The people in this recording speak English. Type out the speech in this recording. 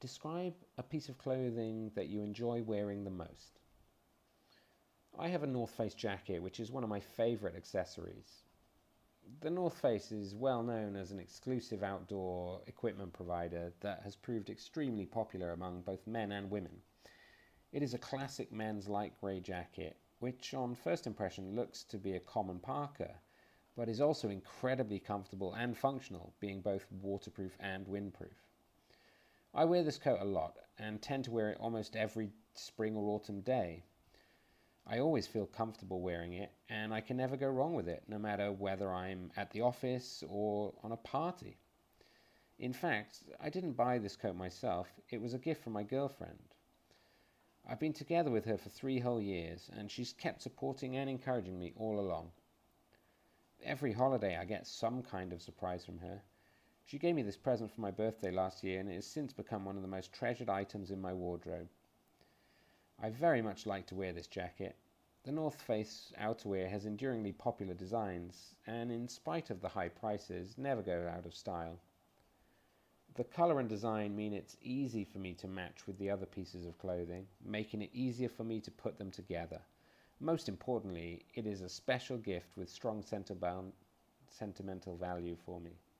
Describe a piece of clothing that you enjoy wearing the most. I have a North Face jacket, which is one of my favourite accessories. The North Face is well known as an exclusive outdoor equipment provider that has proved extremely popular among both men and women. It is a classic men's light grey jacket, which on first impression looks to be a common parka, but is also incredibly comfortable and functional, being both waterproof and windproof. I wear this coat a lot and tend to wear it almost every spring or autumn day. I always feel comfortable wearing it, and I can never go wrong with it, no matter whether I'm at the office or on a party. In fact, I didn't buy this coat myself, it was a gift from my girlfriend. I've been together with her for 3 whole years, and she's kept supporting and encouraging me all along. Every holiday I get some kind of surprise from her. She gave me this present for my birthday last year, and it has since become one of the most treasured items in my wardrobe. I very much like to wear this jacket. The North Face outerwear has enduringly popular designs, and in spite of the high prices, never go out of style. The colour and design mean it's easy for me to match with the other pieces of clothing, making it easier for me to put them together. Most importantly, it is a special gift with strong sentimental value for me.